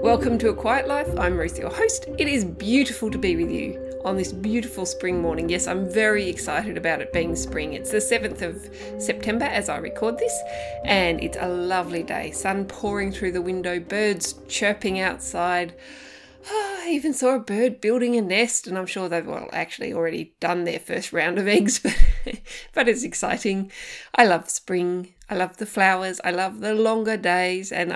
welcome to A Quiet Life. I'm Ruth, your host. It is beautiful to be with you on this beautiful spring morning. Yes, I'm very excited about it being spring. It's the 7th of September as I record this, and it's a lovely day. Sun pouring through the window, birds chirping outside. I even saw a bird building a nest, and I'm sure they've actually already done their first round of eggs, but it's exciting. I love spring. I love the flowers. I love the longer days, and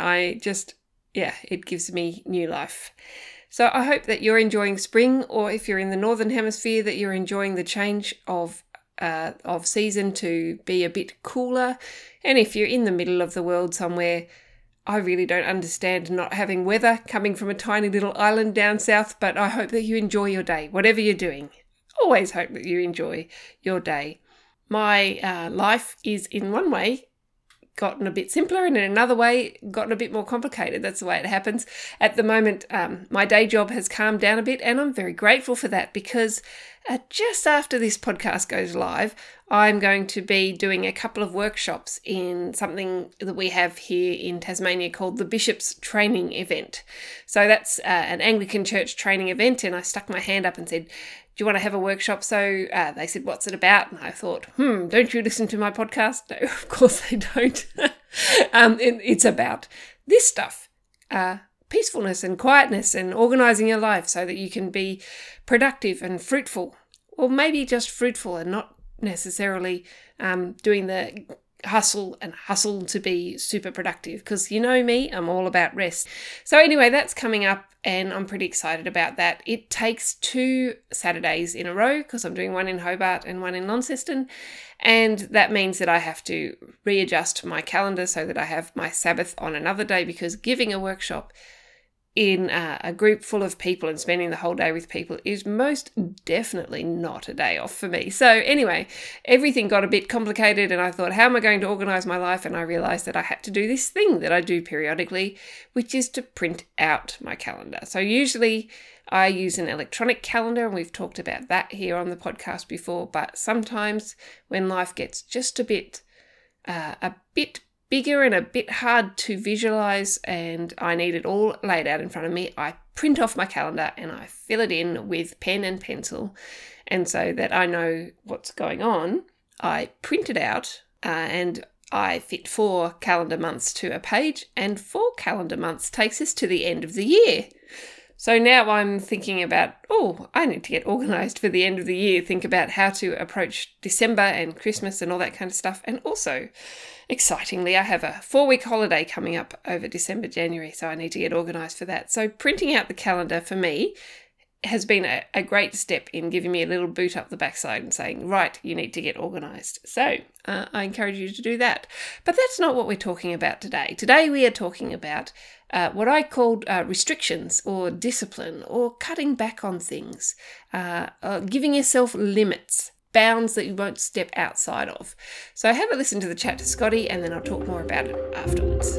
it gives me new life. So I hope that you're enjoying spring, or if you're in the Northern Hemisphere, that you're enjoying the change of season to be a bit cooler. And if you're in the middle of the world somewhere, I really don't understand not having weather coming from a tiny little island down south, but I hope that you enjoy your day, whatever you're doing. Always hope that you enjoy your day. My life is in one way gotten a bit simpler, and in another way gotten a bit more complicated. That's the way it happens. At the moment, my day job has calmed down a bit, and I'm very grateful for that, because just after this podcast goes live, I'm going to be doing a couple of workshops in something that we have here in Tasmania called the Bishop's Training Event. So that's an Anglican church training event, and I stuck my hand up and said, do you want to have a workshop? So they said, what's it about? And I thought, don't you listen to my podcast? No, of course they don't. It's about this stuff, peacefulness and quietness and organising your life so that you can be productive and fruitful, or maybe just fruitful and not necessarily doing the hustle to be super productive, because you know me, I'm all about rest. So anyway, that's coming up, and I'm pretty excited about that. It takes 2 Saturdays in a row, because I'm doing one in Hobart and one in Launceston, and that means that I have to readjust my calendar so that I have my Sabbath on another day, because giving a workshop in a group full of people and spending the whole day with people is most definitely not a day off for me. So anyway, everything got a bit complicated, and I thought, how am I going to organise my life? And I realised that I had to do this thing that I do periodically, which is to print out my calendar. So usually I use an electronic calendar, and we've talked about that here on the podcast before, but sometimes when life gets just a bit bigger and a bit hard to visualize, and I need it all laid out in front of me, I print off my calendar and I fill it in with pen and pencil. And so that I know what's going on, I print it out and I fit 4 calendar months to a page, and 4 calendar months takes us to the end of the year. So now I'm thinking about, I need to get organised for the end of the year, think about how to approach December and Christmas and all that kind of stuff. And also, excitingly, I have a 4-week holiday coming up over December, January, so I need to get organised for that. So printing out the calendar for me has been a great step in giving me a little boot up the backside and saying, right, you need to get organised. So I encourage you to do that. But that's not what we're talking about today. Today we are talking about what I called restrictions, or discipline, or cutting back on things, giving yourself limits, bounds that you won't step outside of. So have a listen to the chat to Scotty, and then I'll talk more about it afterwards.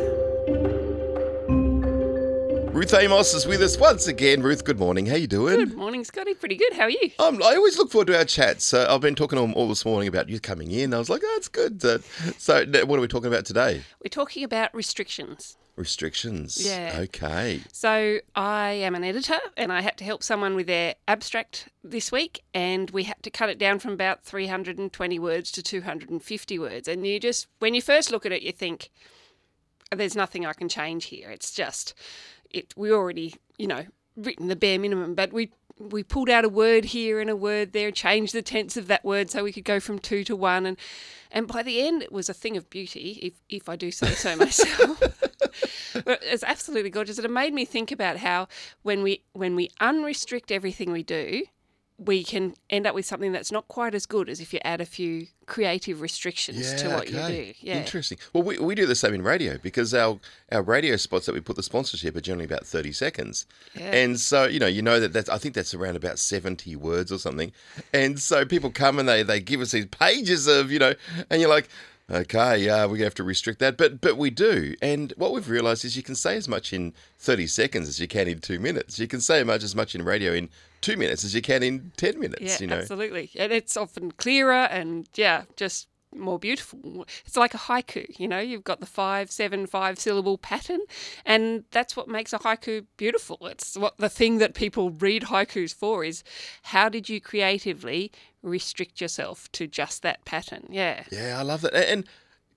Ruth Amos is with us once again. Ruth, good morning. How you doing? Good morning, Scotty. Pretty good. How are you? I always look forward to our chats. I've been talking all this morning about you coming in. I was like, it's good. So what are we talking about today? We're talking about restrictions. Restrictions. Yeah. Okay. So I am an editor, and I had to help someone with their abstract this week, and we had to cut it down from about 320 words to 250 words. And when you first look at it, you think, there's nothing I can change here. It's just, we already, written the bare minimum, but we pulled out a word here and a word there, changed the tense of that word so we could go from 2 to 1. And by the end, it was a thing of beauty, if I do say so myself. But it's absolutely gorgeous. It made me think about how when we unrestrict everything we do, we can end up with something that's not quite as good as if you add a few creative restrictions to what you do. Yeah. Interesting. Well, we do the same in radio, because our radio spots that we put the sponsorship are generally about 30 seconds. Yeah. And so, I think that's around about 70 words or something. And so people come and they give us these pages of, and you're like, okay, we're going to have to restrict that. But we do. And what we've realised is you can say as much in 30 seconds as you can in 2 minutes. You can say as much in radio in 2 minutes as you can in 10 minutes. Yeah, absolutely. And it's often clearer and, just more beautiful. It's like a haiku, you've got the 5-7-5 syllable pattern, and that's what makes a haiku beautiful. It's what the thing that people read haikus for is, how did you creatively restrict yourself to just that pattern? Yeah, I love that. And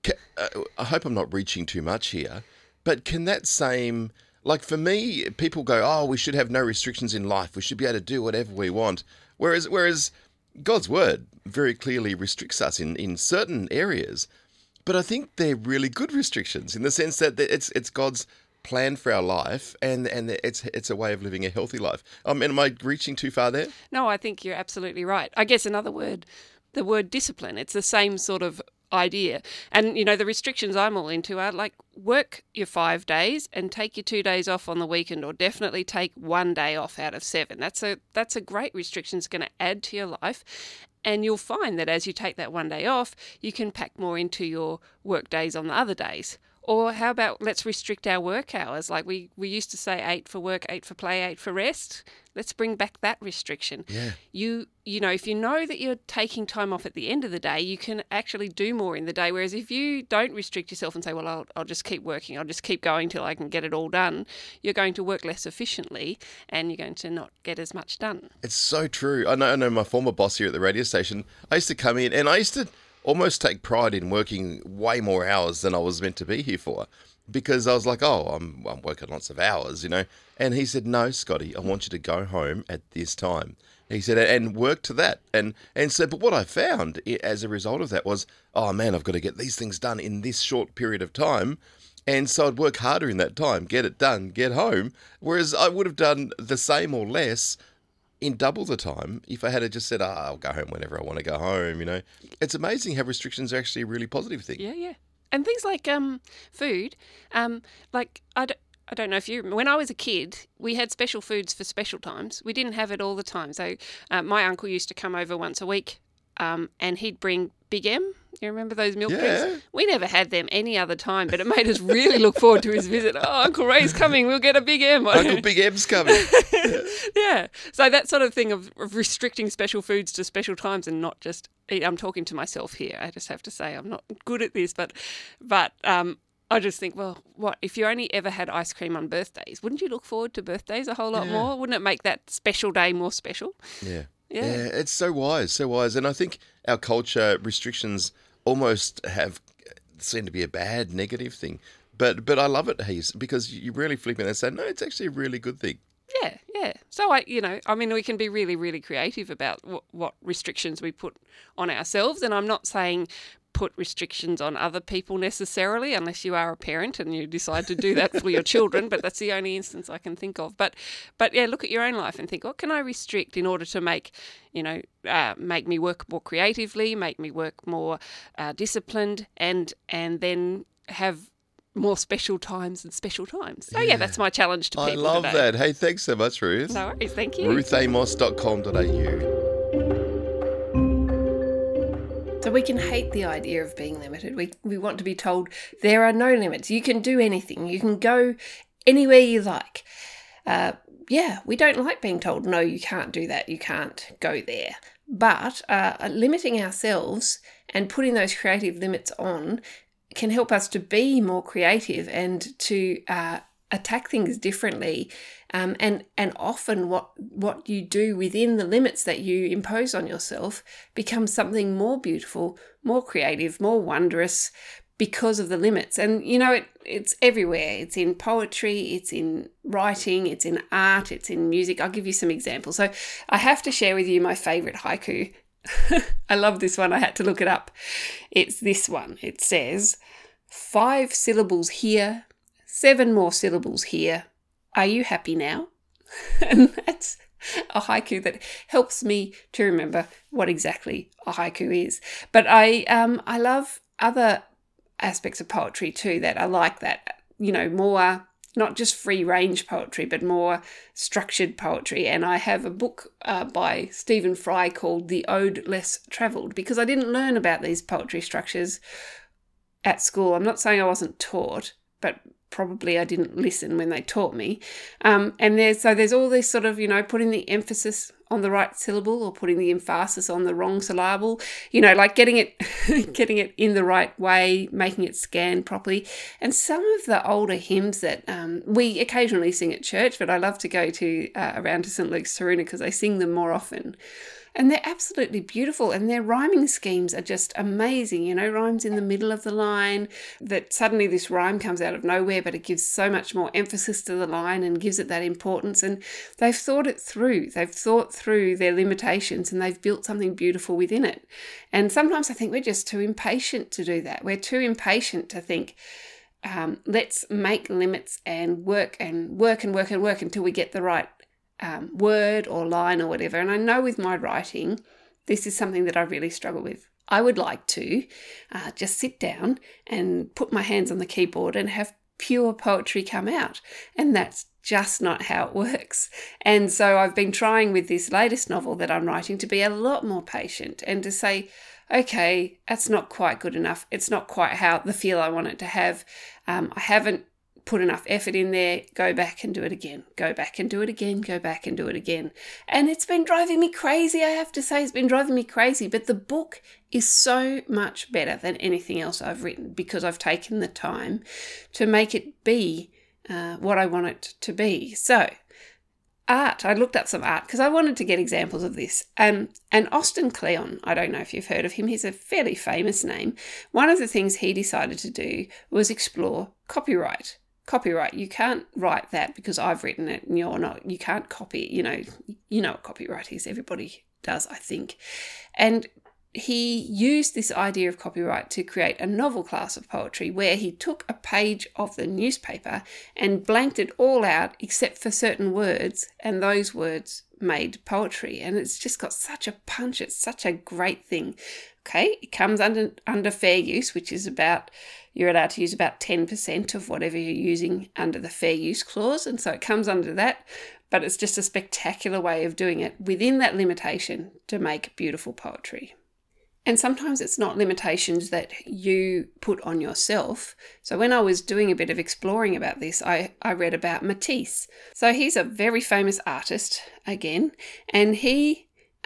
I hope I'm not reaching too much here, but can that same, like for me, people go, oh, we should have no restrictions in life, we should be able to do whatever we want, whereas God's word very clearly restricts us in certain areas, but I think they're really good restrictions in the sense that it's God's plan for our life, and it's a way of living a healthy life. Am I reaching too far there? No, I think you're absolutely right. I guess another word, the word discipline, it's the same sort of idea. And, the restrictions I'm all into are like, work your 5 days and take your 2 days off on the weekend, or definitely take 1 day off out of 7. That's a great restriction. It's going to add to your life. And you'll find that as you take that 1 day off, you can pack more into your work days on the other days. Or how about let's restrict our work hours? Like we used to say 8 for work, 8 for play, 8 for rest. Let's bring back that restriction. Yeah. If you know that you're taking time off at the end of the day, you can actually do more in the day. Whereas if you don't restrict yourself and say, well, I'll just keep working, I'll just keep going till I can get it all done, you're going to work less efficiently and you're going to not get as much done. It's so true. I know my former boss here at the radio station, I used to come in and I used to almost take pride in working way more hours than I was meant to be here for, because I was like, oh, I'm working lots of hours, And he said, no, Scotty, I want you to go home at this time. He said, and work to that. And so, but what I found as a result of that was, oh man, I've got to get these things done in this short period of time. And so I'd work harder in that time, get it done, get home. Whereas I would have done the same or less in double the time if I had just said, I'll go home whenever I want to go home, It's amazing how restrictions are actually a really positive thing. Yeah. And things like food, like I don't know if you, when I was a kid, we had special foods for special times. We didn't have it all the time. So my uncle used to come over once a week and he'd bring Big M. You remember those milk drinks? We never had them any other time, but it made us really look forward to his visit. Oh, Uncle Ray's coming. We'll get a Big M. Uncle Big M's coming. Yeah. So that sort of thing of restricting special foods to special times and not just eat. I'm talking to myself here. I just have to say I'm not good at this, but I just think, well, what if you only ever had ice cream on birthdays? Wouldn't you look forward to birthdays a whole lot more? Wouldn't it make that special day more special? Yeah, it's so wise. And I think our culture restrictions almost seem to be a bad, negative thing. But I love it, Hayes, because you really flip it and say, no, it's actually a really good thing. Yeah. So we can be really, really creative about what restrictions we put on ourselves. And I'm not saying put restrictions on other people necessarily, unless you are a parent and you decide to do that for your children. But that's the only instance I can think of. But yeah, look at your own life and think, what can I restrict in order to make me work more creatively, make me work more disciplined, and then have more special times and special times. So yeah, that's my challenge to people I love today. that. Hey, thanks so much, Ruth. No worries, thank you. RuthAmos.com.au. So we can hate the idea of being limited. We want to be told there are no limits. You can do anything. You can go anywhere you like. We don't like being told, no, you can't do that. You can't go there. But limiting ourselves and putting those creative limits on can help us to be more creative and to attack things differently. And often what you do within the limits that you impose on yourself becomes something more beautiful, more creative, more wondrous because of the limits. And, it's everywhere. It's in poetry, it's in writing, it's in art, it's in music. I'll give you some examples. So I have to share with you my favourite haiku. I love this one. I had to look it up. It's this one. It says, 5 syllables here, 7 more syllables here. Are you happy now? And that's a haiku that helps me to remember what exactly a haiku is. But I love other aspects of poetry too that I like that, more not just free range poetry, but more structured poetry. And I have a book by Stephen Fry called The Ode Less Travelled, because I didn't learn about these poetry structures at school. I'm not saying I wasn't taught, but probably I didn't listen when they taught me. And there's all this sort of, putting the emphasis on the right syllable or putting the emphasis on the wrong syllable, you know, like getting it in the right way, making it scan properly. And some of the older hymns that we occasionally sing at church, but I love to go to around to St. Luke's Taroona because I sing them more often. And they're absolutely beautiful, and their rhyming schemes are just amazing. You know, rhymes in the middle of the line, that suddenly this rhyme comes out of nowhere, but it gives so much more emphasis to the line and gives it that importance. And they've thought it through. They've thought through their limitations, and they've built something beautiful within it. And sometimes I think we're just too impatient to do that. We're too impatient to think, let's make limits and work until we get the right word or line or whatever. And I know with my writing, this is something that I really struggle with. I would like to just sit down and put my hands on the keyboard and have pure poetry come out. And that's just not how it works. And so I've been trying with this latest novel that I'm writing to be a lot more patient and to say, okay, that's not quite good enough. It's not quite how the feel I want it to have. I haven't put enough effort in there. Go back and do it again. Go back and do it again. Go back and do it again. And it's been driving me crazy, I have to say. It's been driving me crazy. But the book is so much better than anything else I've written because I've taken the time to make it be what I want it to be. So, art. I looked up some art because I wanted to get examples of this. And Austin Kleon, I don't know if you've heard of him. He's a fairly famous name. One of the things he decided to do was explore copyright. Copyright, you can't write that because I've written it and you're not. You can't copy it. You know what copyright is. Everybody does, I think. And he used this idea of copyright to create a novel class of poetry where he took a page of the newspaper and blanked it all out except for certain words, and those words made poetry. And it's just got such a punch. It's such a great thing. Okay, it comes under fair use, which is about, you're allowed to use about 10% of whatever you're using under the fair use clause. And so it comes under that, but it's just a spectacular way of doing it within that limitation to make beautiful poetry. And sometimes it's not limitations that you put on yourself. So when I was doing a bit of exploring about this, I read about Matisse. So he's a very famous artist again, and he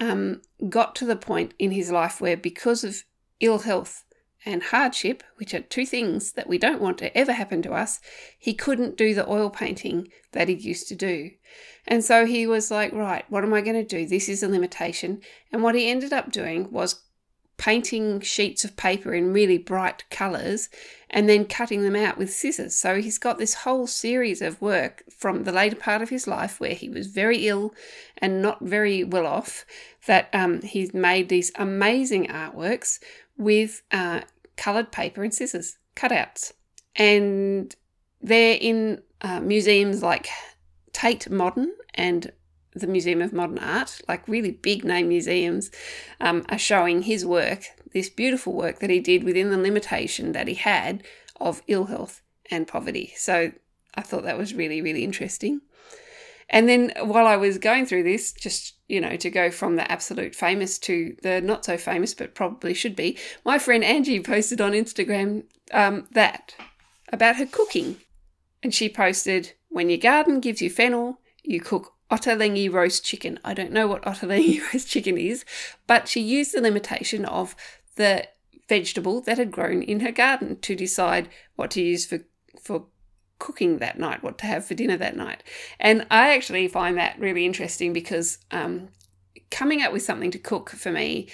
got to the point in his life where, because of ill health and hardship, which are two things that we don't want to ever happen to us, he couldn't do the oil painting that he used to do. And so he was like, right, what am I going to do? This is a limitation. And what he ended up doing was painting sheets of paper in really bright colours and then cutting them out with scissors. So he's got this whole series of work from the later part of his life where he was very ill and not very well off, that he's made these amazing artworks with coloured paper and scissors, cutouts. And they're in museums like Tate Modern and the Museum of Modern Art, like really big name museums, are showing his work, this beautiful work that he did within the limitation that he had of ill health and poverty. So I thought that was really, really interesting. And then while I was going through this, just, to go from the absolute famous to the not so famous, but probably should be, my friend Angie posted on Instagram that about her cooking. And she posted, when your garden gives you fennel, you cook Ottolenghi roast chicken. I don't know what Ottolenghi roast chicken is, but she used the limitation of the vegetable that had grown in her garden to decide what to use for cooking that night, what to have for dinner that night. And I actually find that really interesting because coming up with something to cook for me,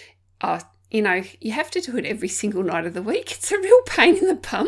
you have to do it every single night of the week. It's a real pain in the bum.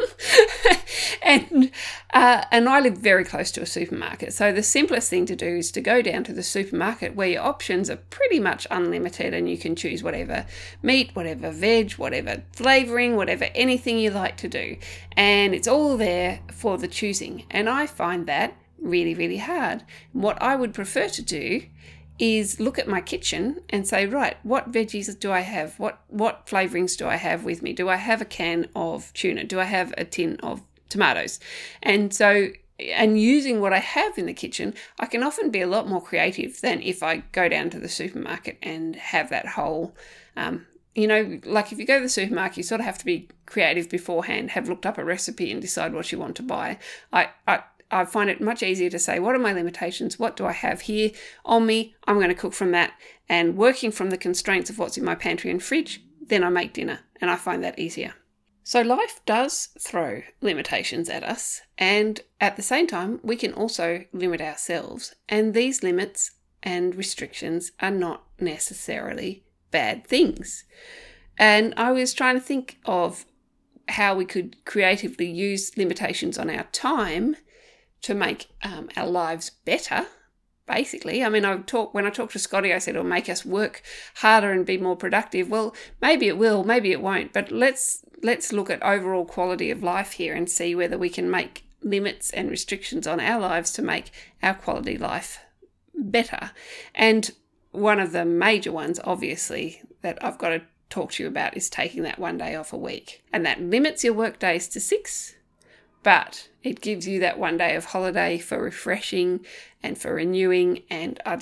and I live very close to a supermarket. So the simplest thing to do is to go down to the supermarket where your options are pretty much unlimited and you can choose whatever meat, whatever veg, whatever flavouring, whatever, anything you like to do. And it's all there for the choosing. And I find that really, really hard. What I would prefer to do is look at my kitchen and say, right, what veggies do I have? What flavourings do I have with me? Do I have a can of tuna? Do I have a tin of tomatoes? And using what I have in the kitchen, I can often be a lot more creative than if I go down to the supermarket and have that whole, like if you go to the supermarket, you sort of have to be creative beforehand, have looked up a recipe and decide what you want to buy. I find it much easier to say, what are my limitations? What do I have here on me? I'm going to cook from that. And working from the constraints of what's in my pantry and fridge, then I make dinner. And I find that easier. So life does throw limitations at us. And at the same time, we can also limit ourselves. And these limits and restrictions are not necessarily bad things. And I was trying to think of how we could creatively use limitations on our time to make our lives better, basically. I mean, when I talked to Scotty, I said it'll make us work harder and be more productive. Well, maybe it will, maybe it won't, but let's look at overall quality of life here and see whether we can make limits and restrictions on our lives to make our quality life better. And one of the major ones, obviously, that I've got to talk to you about is taking that one day off a week. And that limits your work days to 6, but it gives you that one day of holiday for refreshing and for renewing. And I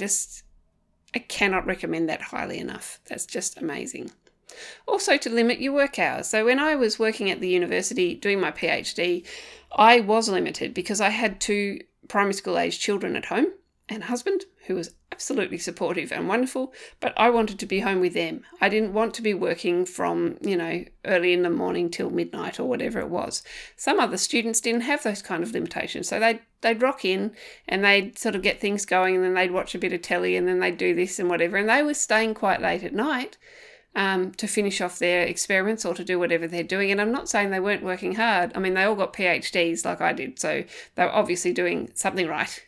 cannot recommend that highly enough. That's just amazing. Also, to limit your work hours. So when I was working at the university doing my PhD, I was limited because I had 2 primary school age children at home and a husband who was absolutely supportive and wonderful, but I wanted to be home with them. I didn't want to be working from, early in the morning till midnight or whatever it was. Some other students didn't have those kind of limitations. So they'd rock in and they'd sort of get things going, and then they'd watch a bit of telly, and then they'd do this and whatever. And they were staying quite late at night to finish off their experiments or to do whatever they're doing. And I'm not saying they weren't working hard. I mean, they all got PhDs like I did, so they were obviously doing something right.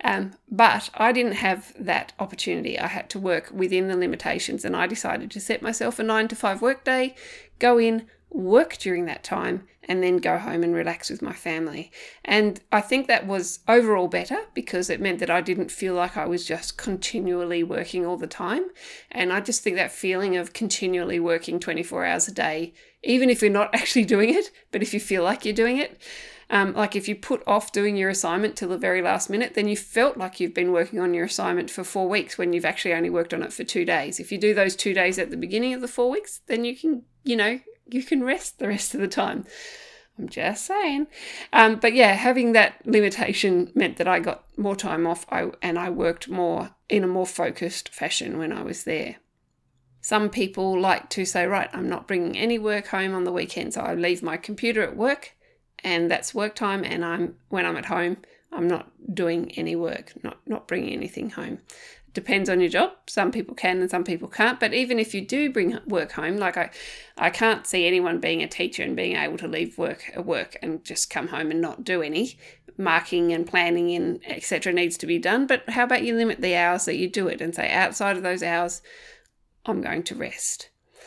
But I didn't have that opportunity. I had to work within the limitations, and I decided to set myself a 9 to 5 work day, go in, work during that time, and then go home and relax with my family. And I think that was overall better because it meant that I didn't feel like I was just continually working all the time. And I just think that feeling of continually working 24 hours a day, even if you're not actually doing it, but if you feel like you're doing it, like if you put off doing your assignment till the very last minute, then you felt like you've been working on your assignment for 4 weeks when you've actually only worked on it for 2 days. If you do those 2 days at the beginning of the 4 weeks, then you can, you can rest the rest of the time. I'm just saying. But yeah, having that limitation meant that I got more time off and I worked more in a more focused fashion when I was there. Some people like to say, right, I'm not bringing any work home on the weekend, so I leave my computer at work and that's work time, and when I'm at home, I'm not doing any work, not bringing anything home. Depends on your job. Some people can and some people can't. But even if you do bring work home, like I can't see anyone being a teacher and being able to leave work at work and just come home and not do any. Marking and planning and etc. needs to be done. But how about you limit the hours that you do it and say outside of those hours, I'm going to rest.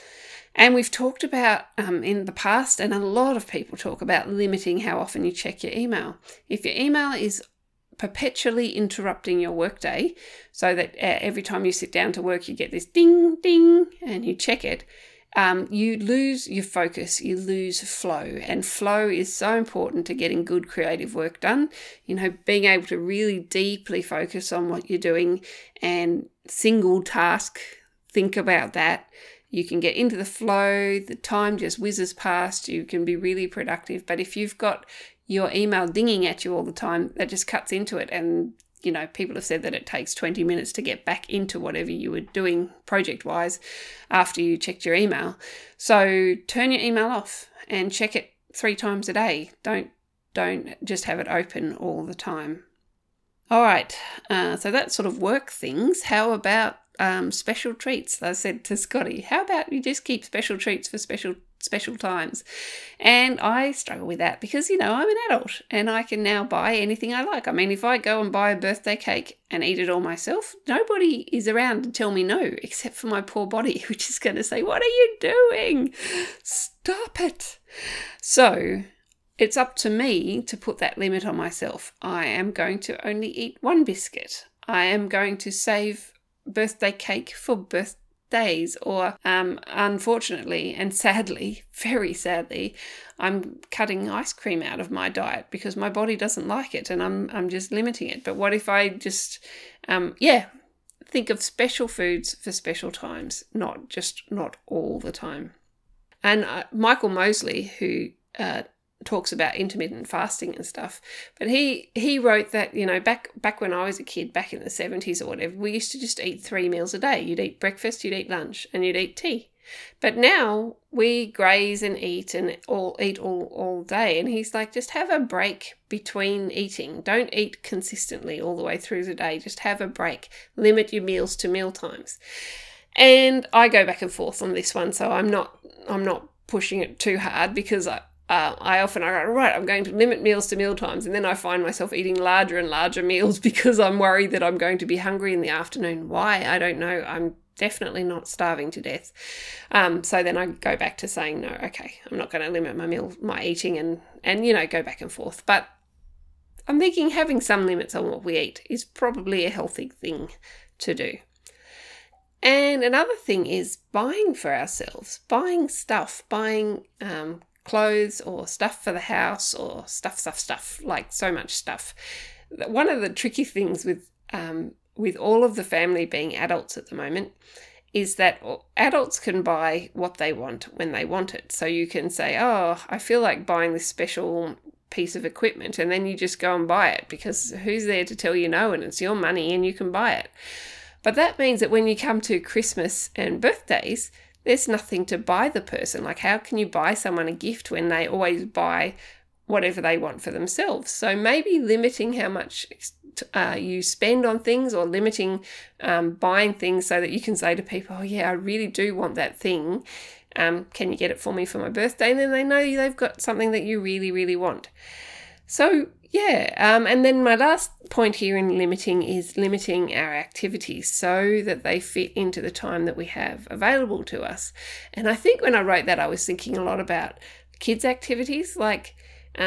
And we've talked about in the past, and a lot of people talk about limiting how often you check your email. If your email is perpetually interrupting your workday so that every time you sit down to work you get this ding ding and you check it, you lose your focus, you lose flow. And flow is so important to getting good creative work done. Being able to really deeply focus on what you're doing and single task, think about that. You can get into the flow, the time just whizzes past, you can be really productive. But if you've got your email dinging at you all the time, that just cuts into it. And, people have said that it takes 20 minutes to get back into whatever you were doing project-wise after you checked your email. So turn your email off and check it 3 times a day. Don't just have it open all the time. All right, so that's sort of work things. How about special treats? I said to Scotty, how about you just keep special treats for special times? And I struggle with that because, I'm an adult and I can now buy anything I like. I mean, if I go and buy a birthday cake and eat it all myself, nobody is around to tell me no, except for my poor body, which is going to say, what are you doing? Stop it. So it's up to me to put that limit on myself. I am going to only eat 1 biscuit. I am going to save birthday cake for birthdays, or unfortunately and sadly, very sadly, I'm cutting ice cream out of my diet because my body doesn't like it and I'm just limiting it. But what if I just think of special foods for special times, not all the time. And Michael Mosley, who talks about intermittent fasting and stuff. But he wrote that, back when I was a kid, back in the 70s or whatever, we used to just eat 3 meals a day. You'd eat breakfast, you'd eat lunch, and you'd eat tea. But now we graze and eat all day. And he's like, just have a break between eating. Don't eat consistently all the way through the day. Just have a break. Limit your meals to meal times. And I go back and forth on this one, so I'm not pushing it too hard, because I go, right, I'm going to limit meals to meal times, and then I find myself eating larger and larger meals because I'm worried that I'm going to be hungry in the afternoon. Why? I don't know. I'm definitely not starving to death. So then I go back to saying, no, okay, I'm not going to limit my eating and go back and forth. But I'm thinking having some limits on what we eat is probably a healthy thing to do. And another thing is buying for ourselves, buying stuff, buying clothes or stuff for the house or stuff, like so much stuff. One of the tricky things with all of the family being adults at the moment is that adults can buy what they want when they want it. So you can say, oh, I feel like buying this special piece of equipment, and then you just go and buy it, because who's there to tell you no, and it's your money and you can buy it. But that means that when you come to Christmas and birthdays, there's nothing to buy the person. Like, how can you buy someone a gift when they always buy whatever they want for themselves? So maybe limiting how much you spend on things, or limiting buying things, so that you can say to people, oh yeah, I really do want that thing. Can you get it for me for my birthday? And then they know they've got something that you really, really want. So yeah, and then my last point here in limiting is limiting our activities so that they fit into the time that we have available to us. And I think when I wrote that, I was thinking a lot about kids' activities. Like,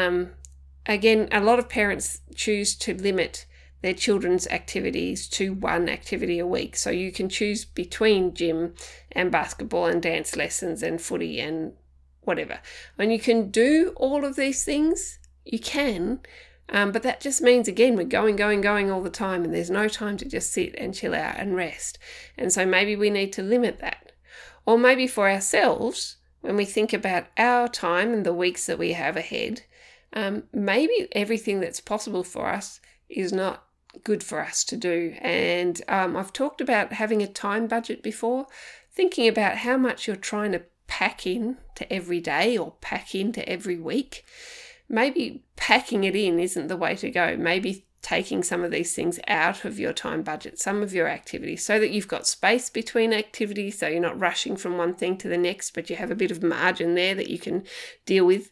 again, a lot of parents choose to limit their children's activities to one activity a week. So you can choose between gym and basketball and dance lessons and footy and whatever. And you can do all of these things, you can, but that just means, again, we're going all the time, and there's no time to just sit and chill out and rest. And so maybe we need to limit that. Or maybe for ourselves, when we think about our time and the weeks that we have ahead, maybe everything that's possible for us is not good for us to do. And I've talked about having a time budget before, thinking about how much you're trying to pack in to every day or pack into every week. Maybe packing it in isn't the way to go. Maybe taking some of these things out of your time budget, some of your activities, so that you've got space between activities, so you're not rushing from one thing to the next, but you have a bit of margin there that you can deal with,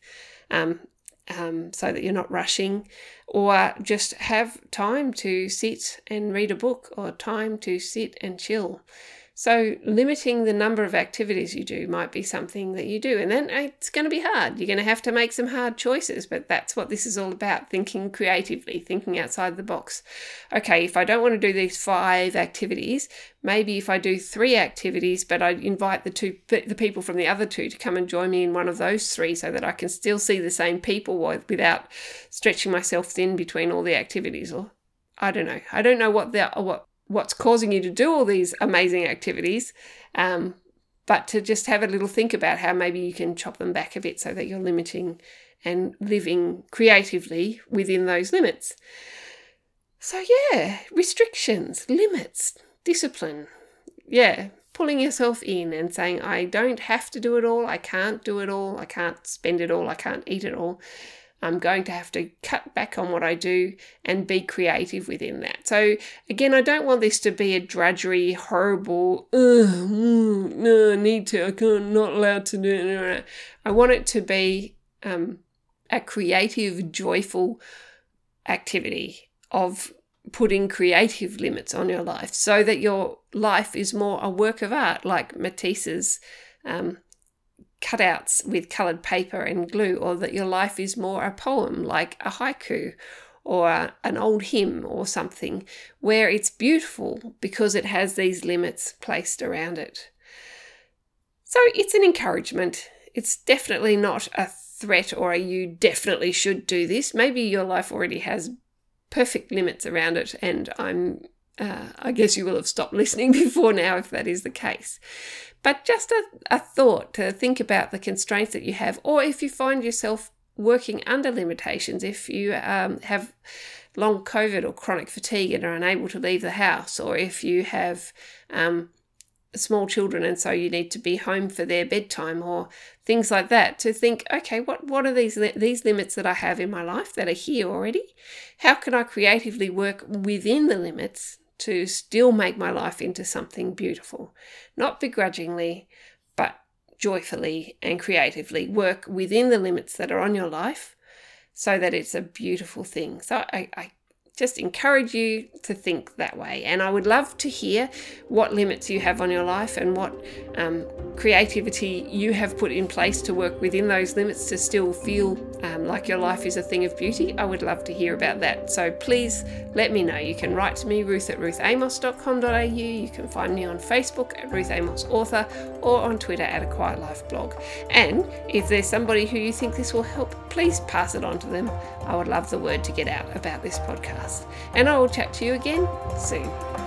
so that you're not rushing. Or just have time to sit and read a book, or time to sit and chill. So limiting the number of activities you do might be something that you do. And then it's going to be hard. You're going to have to make some hard choices, but that's what this is all about, thinking creatively, thinking outside the box. Okay, if I don't want to do these 5 activities, maybe if I do 3 activities, but I invite the people from the other 2 to come and join me in one of those 3, so that I can still see the same people without stretching myself thin between all the activities. Or I don't know. I don't know what's causing you to do all these amazing activities, but to just have a little think about how maybe you can chop them back a bit, so that you're limiting and living creatively within those limits. So yeah, restrictions, limits, discipline. Yeah, pulling yourself in and saying, I don't have to do it all, I can't do it all, I can't spend it all, I can't eat it all. I'm going to have to cut back on what I do and be creative within that. So again, I don't want this to be a drudgery, horrible, no, I need to, I can't, not allowed to do it. I want it to be a creative, joyful activity of putting creative limits on your life, so that your life is more a work of art, like Matisse's cutouts with coloured paper and glue, or that your life is more a poem, like a haiku or an old hymn or something, where it's beautiful because it has these limits placed around it. So it's an encouragement. It's definitely not a threat or you definitely should do this. Maybe your life already has perfect limits around it, and I guess you will have stopped listening before now if that is the case. But just a thought to think about the constraints that you have, or if you find yourself working under limitations, if you have long COVID or chronic fatigue and are unable to leave the house, or if you have small children and so you need to be home for their bedtime or things like that, to think, okay, what are these limits that I have in my life that are here already? How can I creatively work within the limits to still make my life into something beautiful? Not begrudgingly, but joyfully and creatively work within the limits that are on your life so that it's a beautiful thing. So I just encourage you to think that way. And I would love to hear what limits you have on your life and what creativity you have put in place to work within those limits to still feel like your life is a thing of beauty. I would love to hear about that. So please let me know. You can write to me, ruth@ruthamos.com.au. You can find me on Facebook at Ruth Amos Author, or on Twitter at A Quiet Life Blog. And if there's somebody who you think this will help, please pass it on to them. I would love the word to get out about this podcast. And I will chat to you again soon.